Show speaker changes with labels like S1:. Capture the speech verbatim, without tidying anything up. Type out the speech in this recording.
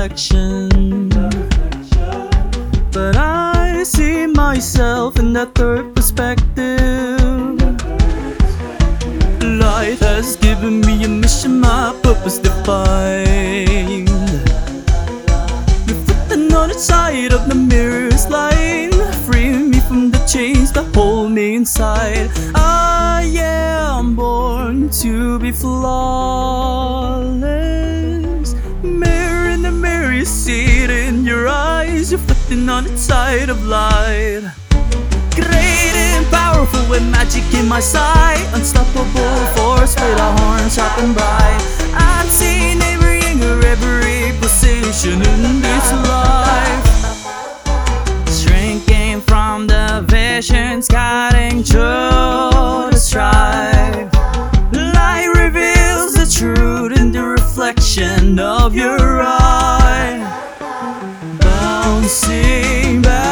S1: reflection, but I see myself in that third perspective. Light has given me a mission, my purpose defined. Reflecting on the side of the mirror's light, free me from the chains that hold me inside. I am born to be flawless. Mirror in the mirror, you see it in your eyes, reflecting on the side of light. Great and powerful with magic in my sight, unstoppable force with our horns sharp and bright. I've seen every angle, every position in this life, shrinking from the visions, cutting through the strife. Light reveals the truth in the reflection of your eye, bouncing back